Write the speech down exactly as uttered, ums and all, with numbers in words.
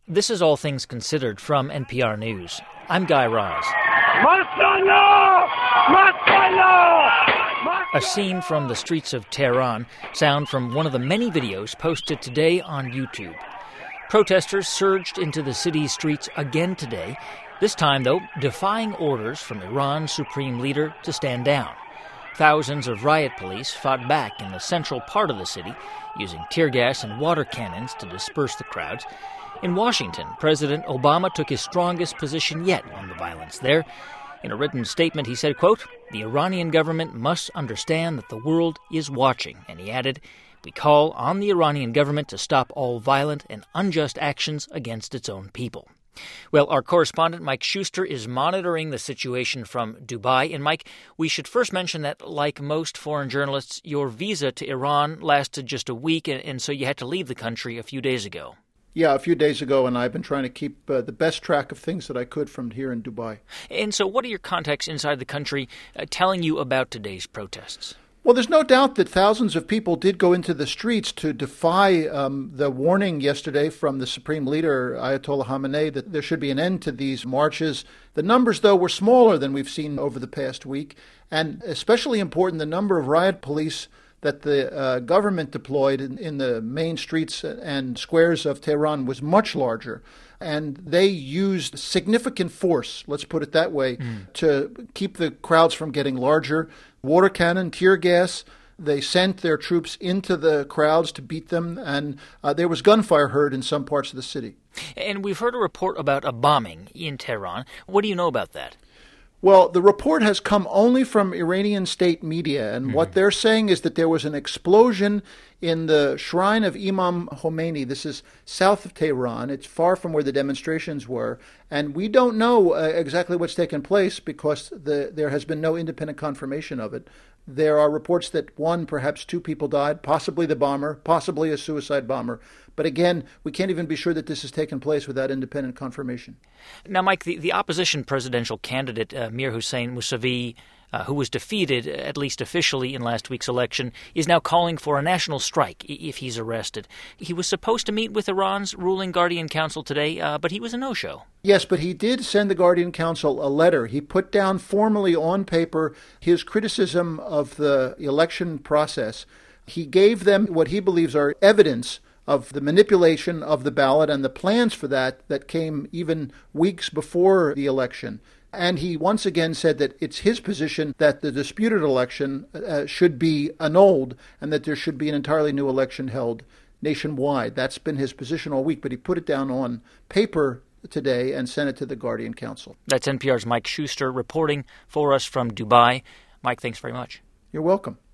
This is All Things Considered from N P R News. I'm Guy Raz. A scene from the streets of Tehran, sound from one of the many videos posted today on YouTube. Protesters surged into the city's streets again today, this time, though, defying orders from Iran's supreme leader to stand down. Thousands of riot police fought back in the central part of the city, using tear gas and water cannons to disperse the crowds. In Washington, President Obama took his strongest position yet on the violence there. In a written statement, he said, quote, "The Iranian government must understand that the world is watching," and he added, "We call on the Iranian government to stop all violent and unjust actions against its own people." Well, our correspondent Mike Schuster is monitoring the situation from Dubai. And Mike, we should first mention that, like most foreign journalists, your visa to Iran lasted just a week, and, and so you had to leave the country a few days ago. Yeah, a few days ago, and I've been trying to keep uh, the best track of things that I could from here in Dubai. And so what are your contacts inside the country uh, telling you about today's protests? Well, there's no doubt that thousands of people did go into the streets to defy um, the warning yesterday from the Supreme Leader, Ayatollah Khamenei, that there should be an end to these marches. The numbers, though, were smaller than we've seen over the past week, and especially important, the number of riot police that the uh, government deployed in, in the main streets and squares of Tehran was much larger. And they used significant force, let's put it that way, mm. to keep the crowds from getting larger. Water cannon, tear gas. They sent their troops into the crowds to beat them, and uh, there was gunfire heard in some parts of the city. And we've heard a report about a bombing in Tehran. What do you know about that? Well, the report has come only from Iranian state media, and mm-hmm. what they're saying is that there was an explosion in the shrine of Imam Khomeini. This is south of Tehran. It's far from where the demonstrations were, and we don't know uh, exactly what's taken place because the, there has been no independent confirmation of it. There are reports that one, perhaps two people died, possibly the bomber, possibly a suicide bomber. But again, we can't even be sure that this has taken place without independent confirmation. Now, Mike, the, the opposition presidential candidate, uh, Mir Hossein Mousavi, uh, who was defeated, at least officially, in last week's election, is now calling for a national strike if he's arrested. He was supposed to meet with Iran's ruling Guardian Council today, uh, but he was a no-show. Yes, but he did send the Guardian Council a letter. He put down formally on paper his criticism of the election process. He gave them what he believes are evidence of the manipulation of the ballot and the plans for that that came even weeks before the election. And he once again said that it's his position that the disputed election uh, should be annulled and that there should be an entirely new election held nationwide. That's been his position all week, but he put it down on paper today and sent it to the Guardian Council. That's N P R's Mike Schuster reporting for us from Dubai. Mike, thanks very much. You're welcome.